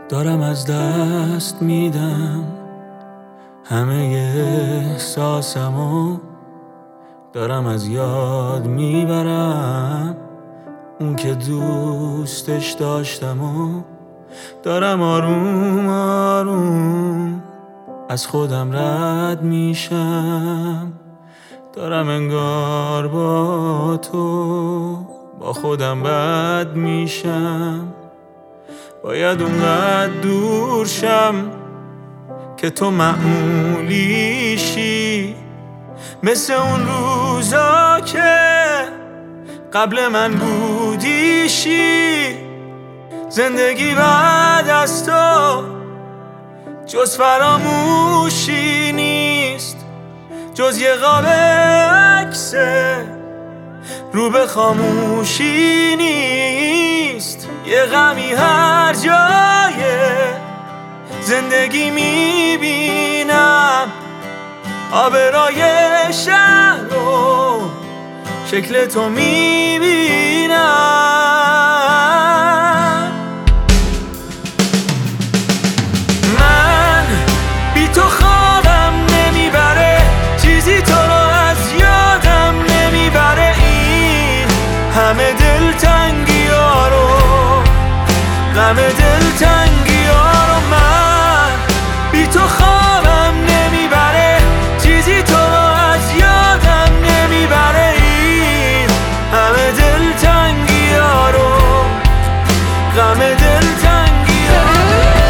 دارم از دست میدم همه احساسمو، دارم از یاد میبرم اون که دوستش داشتمو، دارم آروم آروم از خودم رد میشم، دارم انگار با تو با خودم بد میشم. باید اونقدر دور شم که تو معمولیشی، مثل اون روزا که قبل من بودیشی. زندگی بعد از تو جز فراموشی نیست، جز یه قاب عکس رو به خاموشی نیست. یه غمی هر جای زندگی میبینم، آبرای شهر رو شکل تو میبینم. من بی تو خوابم نمیبره، چیزی تو رو از یادم نمیبره. این همه دلتنگی ها رو، غم دلتنگی ها رو، من بی تو خوابم نمیبره، چیزی تو رو از یادم نمیبره. این همه دلتنگی ها رو، غم دلتنگی ها رو.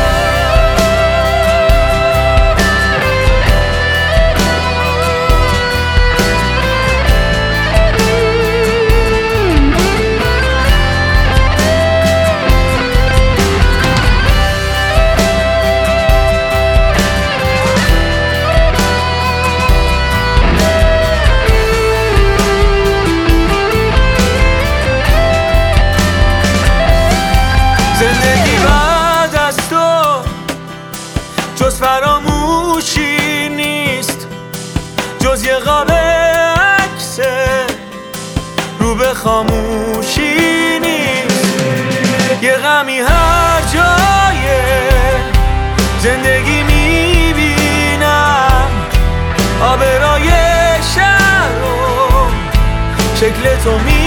زندگی بعد از تو جز فراموشی نیست، جز یه قاب عکس رو به خاموشی نیست. یه غمی هر جای زندگی میبینم، آبرای شهر رو شکل تو